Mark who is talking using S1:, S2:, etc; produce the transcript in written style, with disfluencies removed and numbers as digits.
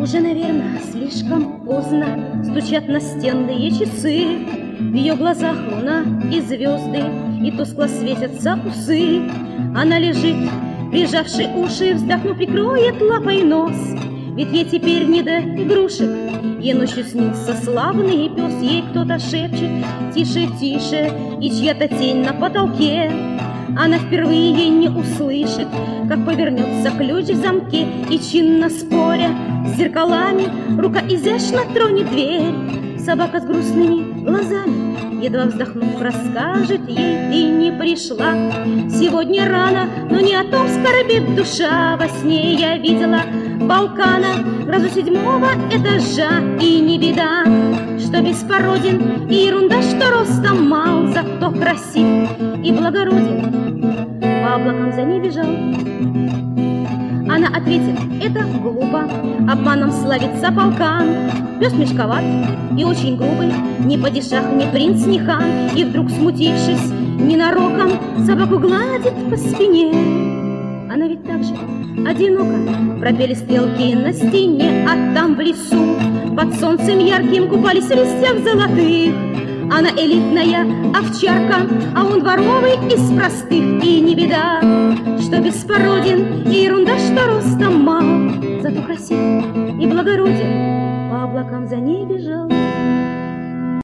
S1: Уже, наверное, слишком поздно стучат настенные часы. В ее глазах луна и звезды, и тускло светятся усы. Она лежит, прижавши уши, вздохнув, прикроет лапой нос. Ведь ей теперь не до игрушек. Ей ночью снился славный пес. Ей кто-то шепчет: тише, тише, и чья-то тень на потолке. Она впервые не услышит, как повернется ключ в замке. И чинно споря с зеркалами, рука изящно тронет дверь. Собака с грустными глазами, едва вздохнув, расскажет ей: ты не пришла сегодня рано, но не о том скорбит душа. Во сне я видела полкана разу 7-го этажа. И не беда, что беспороден, и ерунда, что ростом мал, зато красив и благороден, по облакам за ней бежал. Она ответит: это глупо, обманом славится полкан. Пес мешковат и очень грубый, ни падишах, ни принц, ни хан. И вдруг, смутившись ненароком, собаку гладит по спине. Она ведь так же одинока. Пропели стрелки на стене, а там в лесу под солнцем ярким купались в листьях золотых. Она элитная овчарка, а он дворовый из простых. И не беда, что беспороден, и ерунда, что ростом мал, зато красив и благороден, по облакам за ней бежал.